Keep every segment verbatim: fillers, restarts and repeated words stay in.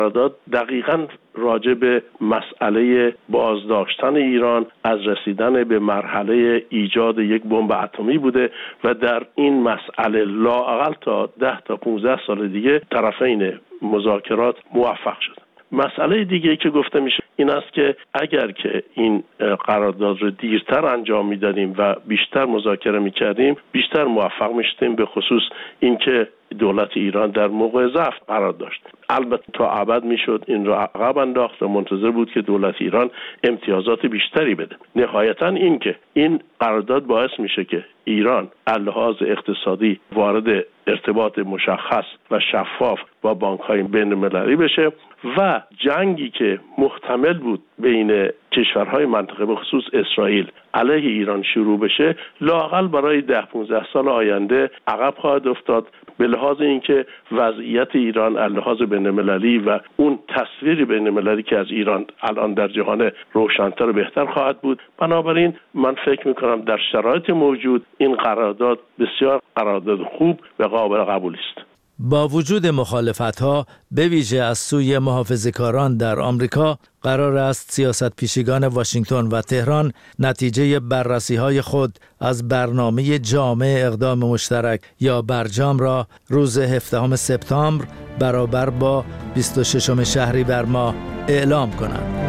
قرارداد دقیقاً راجع به مسئله بازداشتن ایران از رسیدن به مرحله ایجاد یک بمب اتمی بوده و در این مسئله لااقل تا ده تا پانزده سال دیگه طرفین مذاکرات موفق شد. مسئله دیگه که گفته میشه این است که اگر که این قرارداد رو دیرتر انجام میدادیم و بیشتر مذاکره میکردیم بیشتر موفق میشدیم، به خصوص اینکه دولت ایران در موقع ضعف قرار داشت. البته تا ابد میشد این رو عقب انداخت و منتظر بود که دولت ایران امتیازات بیشتری بده. نهایتا این که این قرارداد باعث میشه که ایران از لحاظ اقتصادی وارد ارتباط مشخص و شفاف با بانک‌های بین‌المللی بشه و جنگی که محتمل بود بین کشورهای منطقه به خصوص اسرائیل علیه ایران شروع بشه لااقل برای ده پانزده سال آینده عقب خواهد افتاد، به لحاظ اینکه وضعیت ایران از لحاظ بین‌المللی و اون تصویری بین‌المللی که از ایران الان در جهان روشن‌تر و بهتر خواهد بود. بنابراین من فکر می‌کنم در شرایط موجود این قرارداد بسیار قرارداد خوب و قابل قبول است. با وجود مخالفت‌ها به ویژه از سوی محافظه‌کاران در آمریکا، قرار است سیاست پیشگان واشنگتن و تهران نتیجه بررسی‌های خود از برنامه جامع اقدام مشترک یا برجام را روز هفدهم سپتامبر برابر با بیست و ششم شهریور ماه اعلام کنند.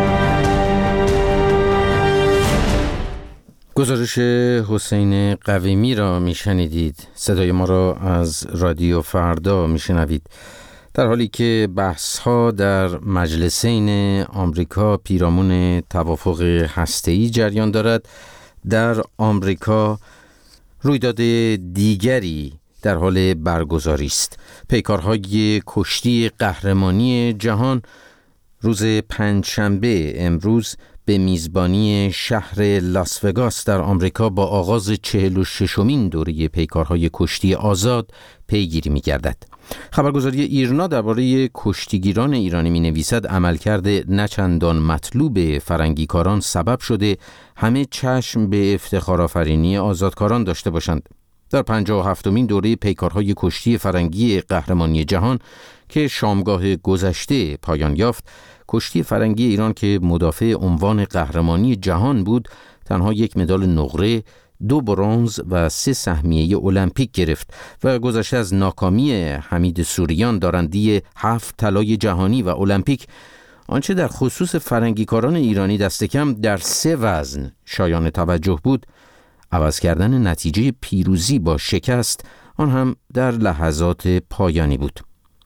گزارش حسین قویمی را میشنیدید. صدای ما را از رادیو فردا میشنوید. در حالی که بحث‌ها در مجلسین آمریکا پیرامون توافق هسته‌ای جریان دارد، در آمریکا رویداد دیگری در حال برگزاری است. پیکارهای کشتی قهرمانی جهان روز پنجشنبه امروز به میزبانی شهر لاس وگاس در آمریکا با آغاز چهل و ششمین دوره پیکارهای کشتی آزاد پیگیری می‌گردد. خبرگزاری ایرنا درباره کشتیگیران ایرانی می‌نویسد عملکرد نچندان مطلوب فرنگیکاران سبب شده همه چشم به افتخارآفرینی آزادکاران داشته باشند. در پنجاه و هفتمین دوره پیکارهای کشتی فرنگی قهرمانی جهان که شامگاه گذشته پایان یافت، کشتی فرنگی ایران که مدافع عنوان قهرمانی جهان بود تنها یک مدال نقره، دو برنز و سه سهمیه المپیک گرفت و گذشته از ناکامی حمید سوریان دارنده هفت طلای جهانی و المپیک، آنچه در خصوص فرنگیکاران ایرانی دست کم در سه وزن شایان توجه بود، عوض کردن نتیجه پیروزی با شکست، آن هم در لحظات پایانی بود.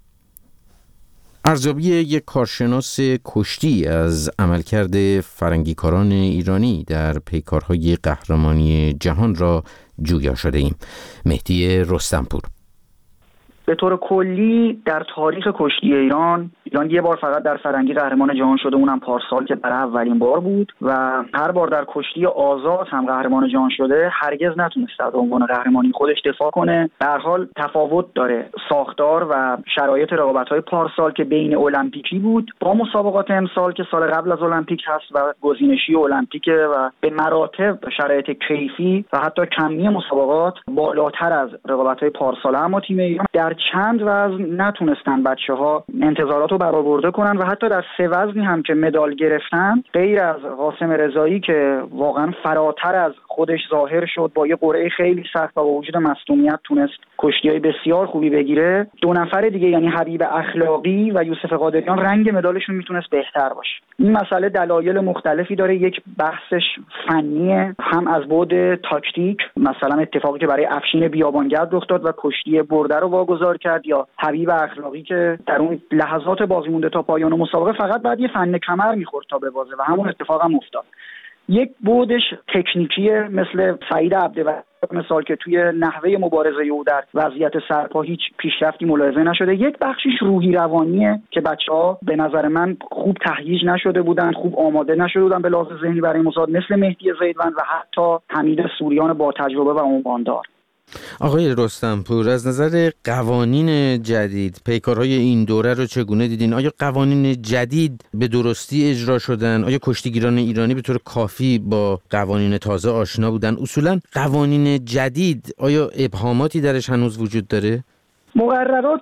ارزیابی یک کارشناس کشتی از عملکرد فرنگیکاران ایرانی در پیکارهای قهرمانی جهان را جویا شده ایم. مهدی رستمپور: به طور کلی در تاریخ کشتی ایران ایران یه بار فقط در فرنگی قهرمان جهان شده، اونم پارسال که برای اولین بار بود، و هر بار در کشتی آزاد هم قهرمان جهان شده هرگز نتونست از عنوان قهرمانی خودش دفاع کنه. به هر حال تفاوت داره ساختار و شرایط رقابت‌های پارسال که بین المپیکی بود با مسابقات امسال که سال قبل از المپیک هست و گزینشی المپیکه و به مراتب شرایط کیفی و حتی کمی مسابقات بالاتر از رقابت‌های پارسال. اما تیم ایران در چند وزن نتونستن بچه‌ها انتظارات رو برآورده کنن و حتی در سه وزنی هم که مدال گرفتن، غیر از قاسم رضایی که واقعا فراتر از خودش ظاهر شد با یه قرعه خیلی سخت و با وجود مصدومیت تونست کشتی‌های بسیار خوبی بگیره، دو نفر دیگه یعنی حبیب اخلاقی و یوسف قادریان رنگ مدالشون میتونست بهتر باشه. این مسئله دلایل مختلفی داره. یک بحثش فنیه، هم از بعد تاکتیک، مثلا اتفاقی که برای افشین بیابانگرد رخ داد و کشتی برده رو واگذار کرد، یا حبیب اخلاقی که در اون لحظات باقی مونده تا پایان مسابقه فقط بعد یه فن کمر می‌خورد تا ببازه و همون اتفاق هم افتاد. یک بودش تکنیکیه مثل سعید عبدالوهاب مثال که توی نحوه مبارزه او در وضعیت سرپا هیچ پیشرفتی ملاحظه نشده. یک بخشیش روحی روانیه که بچه‌ها به نظر من خوب تهییج نشده بودن، خوب آماده نشده بودن به لحاظ ذهنی برای مسابقه، مثل مهدی زیدوند و حتی حمید سوریان با تجربه و عنواندار. آقای رستمپور، از نظر قوانین جدید پیکارهای این دوره رو چگونه دیدین؟ آیا قوانین جدید به درستی اجرا شدن؟ آیا کشتیگیران ایرانی به طور کافی با قوانین تازه آشنا بودن؟ اصولا قوانین جدید آیا ابهاماتی درش هنوز وجود داره؟ مقررات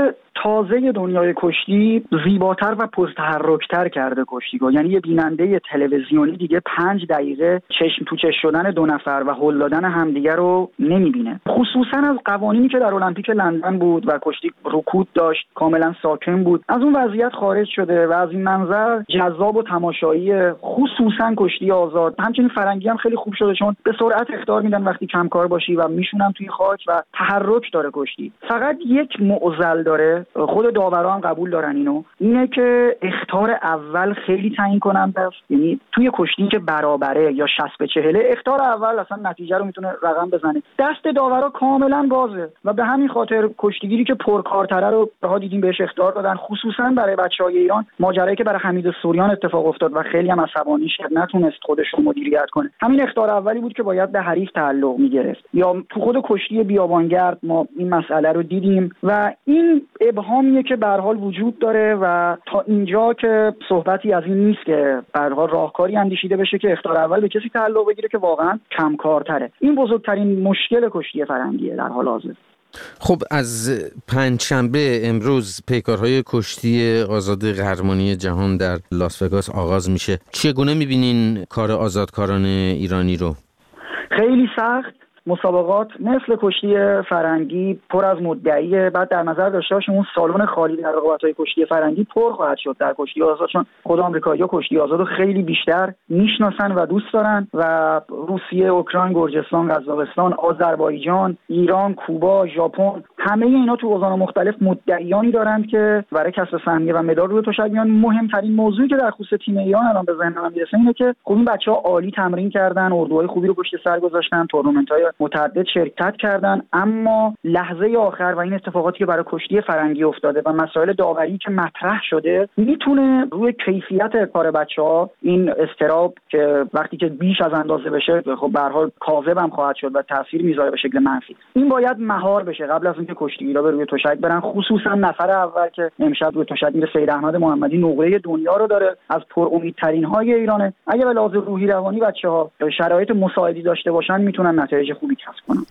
تازه دنیای کشتی زیباتر و پرتحرکتر کرده کشتیگاه. یعنی یه بیننده تلویزیونی دیگه پنج دقیقه چشم تو چشم شدن دو نفر و هل دادن همدیگه رو نمیبینه. خصوصا از قوانینی که در المپیک لندن بود و کشتی رکود داشت، کاملا ساکن بود، از اون وضعیت خارج شده و از این منظر جذاب و تماشایی، خصوصا کشتی آزاد. همچنین فرنگی هم خیلی خوب شده چون به سرعت اخطار میدن وقتی کمکار باشی و میشونن توی خاک و تحرک داره کشتی. فقط یک معضل داره، خود داورا هم قبول دارن اینو، اینه که اخطار اول خیلی تعیین کننده است. یعنی توی کشتی که برابره یا شصت به چهل، اخطار اول اصلا نتیجه رو میتونه رقم بزنه. دست داورا کاملا بازه و به همین خاطر کشتیگیری که پرکارتره رو ها دیدیم بهش اخطار دادن. خصوصا برای بچهای ایران ماجرایی که برای حمید سوریان اتفاق افتاد و خیلی هم عصبانی شد، نتونست خودش رو مدیریت کنه. همین اختار اولی بود که باید به حریف تعلق میگرفت. یا تو خود کشتی بیابانگرد ما این مسئله رو دیدیم و این ابهامیه که به هر حال وجود داره و تا اینجا که صحبتی از این نیست که به هر حال راهکاری اندیشیده بشه که اختار اول به کسی تعلق بگیره که واقعا کمکارتره. این بزرگترین مشکل کشتی فرنگیه در حال حاضر. خب از پنجشنبه امروز پیکارهای کشتی آزاد قهرمانی جهان در لاس وگاس آغاز میشه. چگونه میبینین کار آزادکاران ایرانی رو؟ خیلی سخت. مسابقات مثل کشتی فرنگی پر از مدعیه. بعد در نظر داشته باشیم اون سالن خالی در رقابت‌های کشتی فرنگی پر خواهد شد در کشتی آزاد، چون خود آمریکایی‌ها کشتی آزاد رو خیلی بیشتر میشناسن و دوست دارن و روسیه، اوکراین، گرجستان، قزاقستان، آذربایجان، ایران، کوبا، ژاپن، همه اینا تو اوزان مختلف مدعیانی دارند که برای کسب سهمیه و مدال روی تشک میان. مهمترین موضوعی که در خصوص تیم ایران الان به ذهن من میرسه اینه که خب این بچه‌ها عالی تمرین کردن، اردوهای خوبی رو پشت سر گذاشتن، تورنمنت‌های متعدد شرکت کردن، اما لحظه آخر و این اتفاقاتی که برای کشتی فرنگی افتاده و مسائل داوری که مطرح شده میتونه روی کیفیت کار بچه‌ها این اضطراب که وقتی که بیش از اندازه بشه خب به هر حال کاذب هم خواهد شد و تاثیر میذاره به شکل منفی. این باید مهار بشه قبل از اینکه کشتیگیرا به روی تشک برن. خصوصا نفر اول که امشب روی تشک میره سید احمد محمدی، نقره دنیا رو داره، از پرامیدترین های ایرانه. اگه به لحاظ روحی روانی بچه‌ها شرایط مساعدی داشته باشن میتونن نتایج خوبی کسب کنن.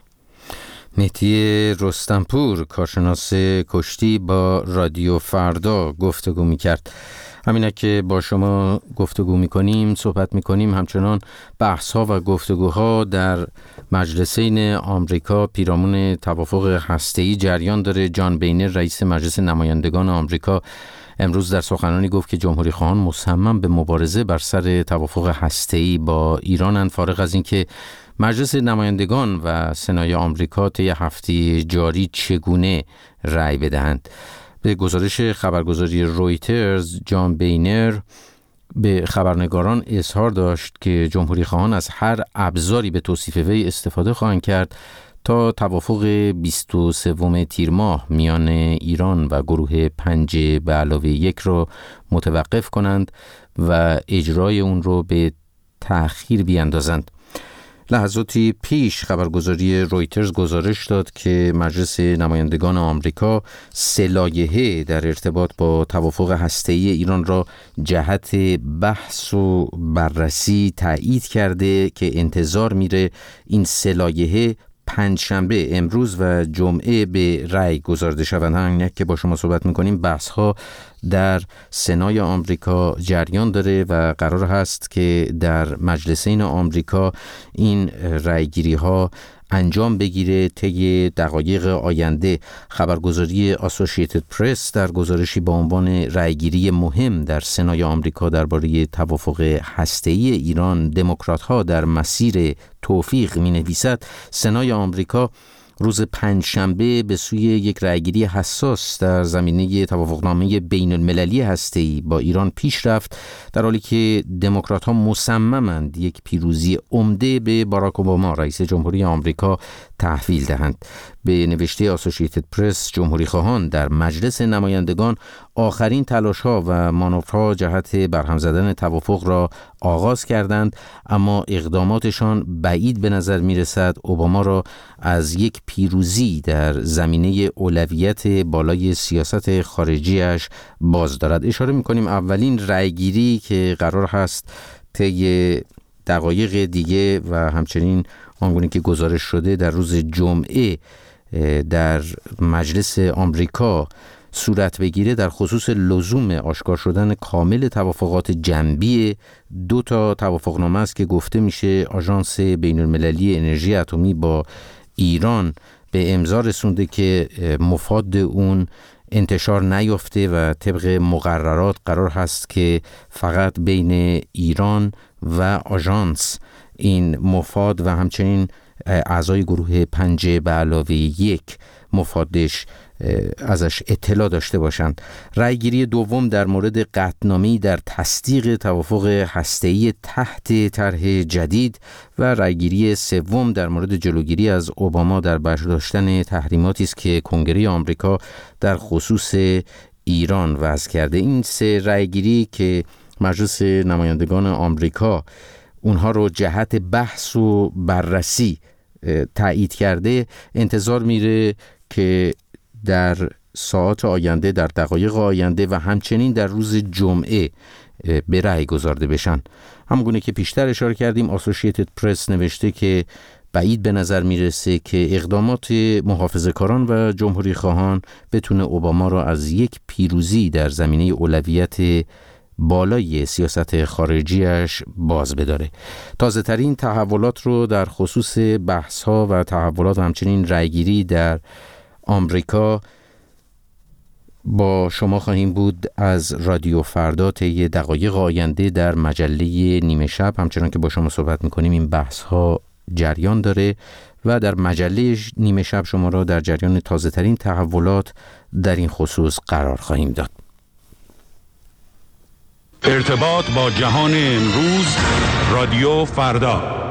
مهدی رستمپور، کارشناس کشتی، با رادیو فردا گفتگو میکرد. همینه که با شما گفتگو میکنیم، صحبت میکنیم، همچنان بحث ها و گفتگوها در مجلسین آمریکا پیرامون توافق هسته‌ای جریان داره. جان بینر، رئیس مجلس نمایندگان آمریکا، امروز در سخنرانی گفت که جمهوری خواهان مصمم به مبارزه بر سر توافق هسته‌ای با ایرانند، فارغ از اینکه مجلس نمایندگان و سنای آمریکا طی هفته جاری چگونه رأی بدهند. به گزارش خبرگزاری رویترز، جان بینر به خبرنگاران اظهار داشت که جمهوری خواهان از هر ابزاری به توصیف وی استفاده خواهند کرد تا توافق بیست و سوم تیر ماه میان ایران و گروه پنج به علاوه یک رو متوقف کنند و اجرای اون رو به تأخیر بیاندازند. لحظاتی پیش خبرگزاری رویترز گزارش داد که مجلس نمایندگان آمریکا سه لایحه در ارتباط با توافق هسته‌ای ایران را جهت بحث و بررسی تایید کرده که انتظار میره این سه لایحه پنجشنبه امروز و جمعه به رأی گذارده شوند. همین که با شما صحبت میکنیم بحث ها در سنای آمریکا جریان داره و قرار هست که در مجلسین آمریکا این رأیگیری ها انجام بگیره طی دقایق آینده. خبرگزاری اسوسییتد پرس در گزارشی با عنوان رأیگیری مهم در سنای آمریکا درباره توافق هسته‌ای ایران، دموکرات‌ها در مسیر توفیق می‌نویسد سنای آمریکا روز پنجشنبه به سوی یک رأیگیری حساس در زمینه توافقنامه بین المللی هسته‌ای با ایران پیش رفت، در حالی که دموکرات‌ها مصممند یک پیروزی عمده به باراک اوباما رئیس جمهوری آمریکا تحویل دهند. به نوشته اسوسییتد پرس، جمهوری خواهان در مجلس نمایندگان آخرین تلاش‌ها و مانورها جهت برهم زدن توافق را آغاز کردند، اما اقداماتشان بعید به نظر می‌رسد اوباما را از یک پیروزی در زمینه اولویت بالای سیاست خارجیش باز دارد. اشاره می‌کنیم اولین رأیگیری که قرار هست طی دقایق دیگه و همچنین آنگونه که گزارش شده در روز جمعه در مجلس آمریکا صورت بگیره در خصوص لزوم آشکار شدن کامل توافقات جنبی دو تا توافقنامه است که گفته میشه آژانس بین‌المللی انرژی اتمی با ایران به امضا رسونده که مفاد اون انتشار نیفته و طبق مقررات قرار هست که فقط بین ایران و آژانس این مفاد و همچنین اعضای گروه پنج به علاوه یک مفادش ازش اطلاع داشته باشند. رأیگیری دوم در مورد قطعنامه‌ای در تصدیق توافق هسته‌ای تحت طرح جدید و رأیگیری سوم در مورد جلوگیری از اوباما در برداشتن تحریماتی است که کنگره آمریکا در خصوص ایران وضع کرده. این سه رأیگیری که مجلس نمایندگان آمریکا اونها رو جهت بحث و بررسی تایید کرده، انتظار میره که در ساعات آینده، در دقایق آینده و همچنین در روز جمعه به رأی گذارده بشن. همونگونه که پیشتر اشاره کردیم، اسوسییتد پرس نوشته که بعید به نظر میرسه که اقدامات محافظه‌کاران و جمهوری خواهان بتونه اوباما را از یک پیروزی در زمینه اولویت بالای سیاست خارجیش باز بداره. تازه ترین تحولات رو در خصوص بحث ها و تحولات و همچنین رأیگیری در آمریکا با شما خواهیم بود از رادیو فردا طی دقایق آینده در مجله نیمه شب. همچنان که با شما صحبت میکنیم این بحث ها جریان داره و در مجله نیمه شب شما را در جریان تازه ترین تحولات در این خصوص قرار خواهیم داد. ارتباط با جهان امروز، رادیو فردا.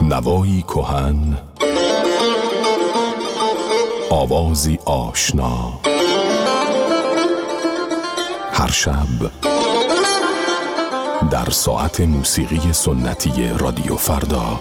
نوایی کهن، آوازی آشنا، هر شب در ساعت موسیقی سنتی رادیو فردا.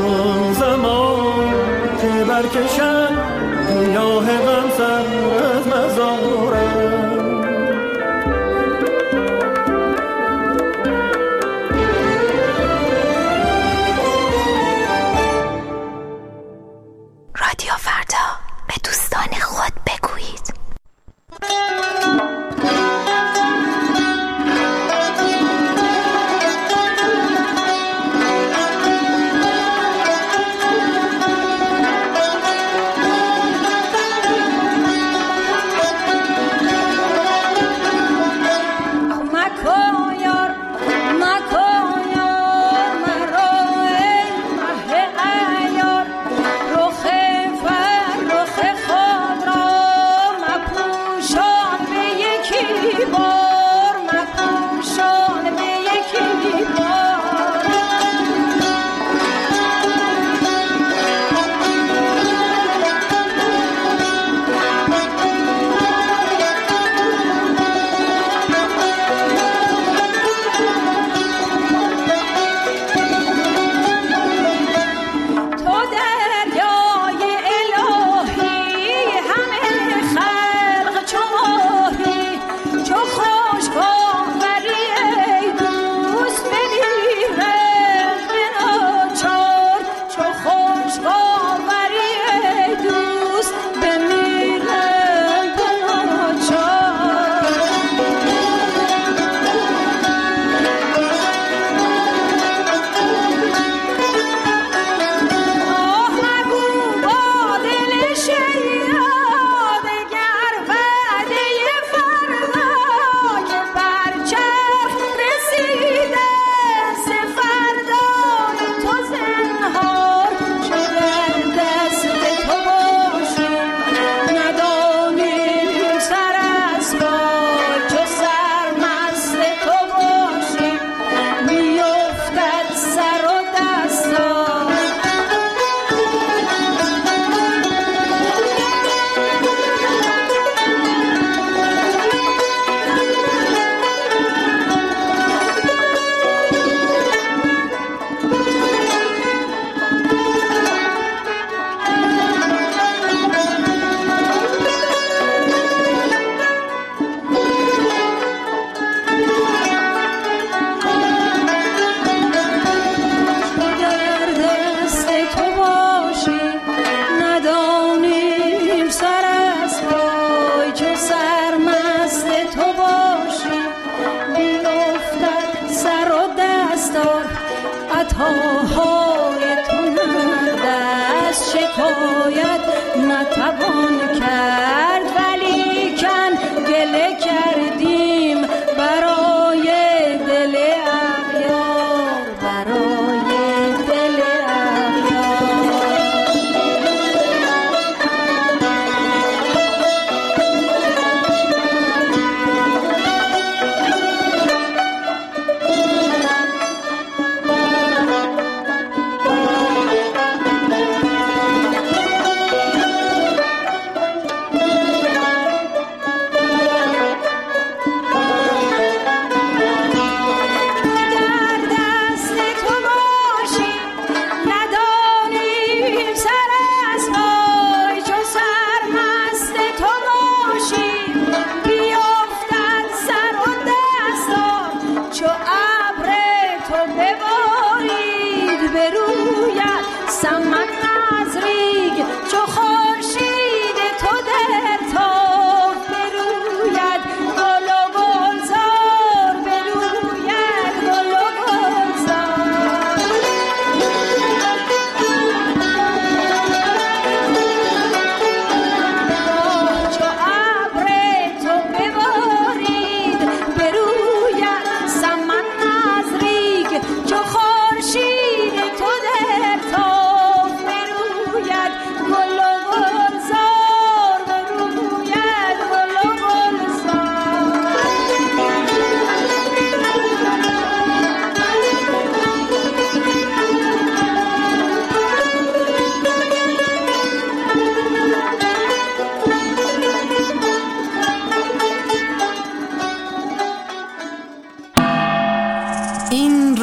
برکشن گیاه غم سر از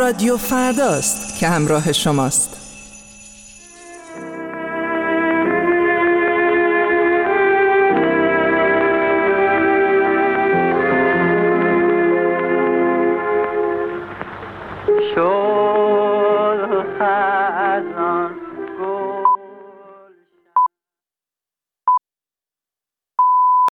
رادیو فرداست که همراه شماست.